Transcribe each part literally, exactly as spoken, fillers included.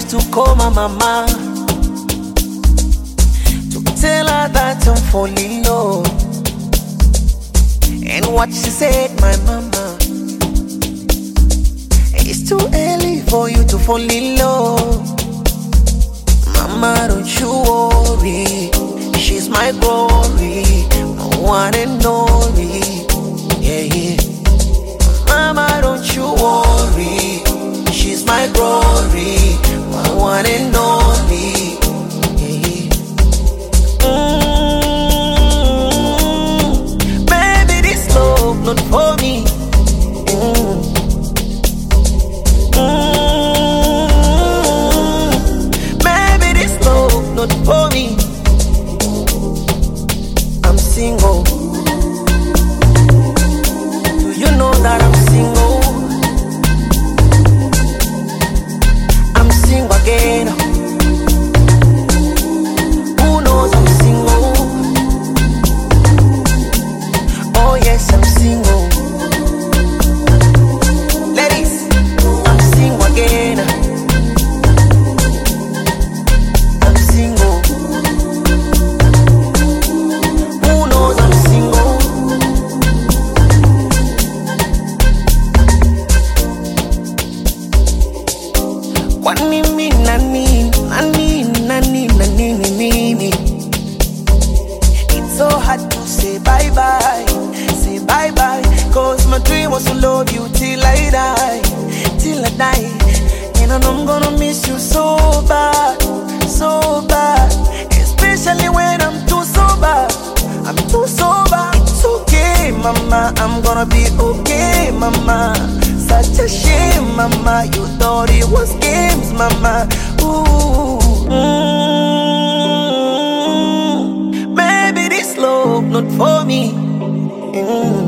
to call my mama to tell her that I'm falling low. And what she said, my mama, it's too early for you to fall in love. Mama, don't you worry, she's my glory, my one and only. Yeah, yeah. Mama, don't you worry, she's my glory, my one and only. Yeah, yeah. Mm, baby, this love not for me. Mm. Mm, baby, this love not for me. I'm single. Do you know that I'm single? I'm single again. Who knows I'm single? Oh yes, I'm single. Ladies, I'm single again. I'm single. Who knows I'm single? Kwani mi nani, nani, nani, nani, nani. It's so hard to say bye bye, say bye bye. Cause my dream was to love you till I die, till I die. And I know I'm gonna miss you so bad, so bad. Especially when I'm too sober, I'm too sober. It's okay, mama, I'm gonna be okay, mama. Such a shame, mama, you thought it was games, mama. Ooh, mm, maybe this love not for me. Mm.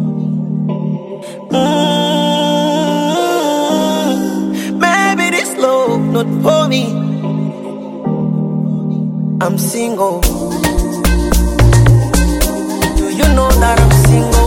Mm, maybe this love not for me. I'm single. Do you know that I'm single?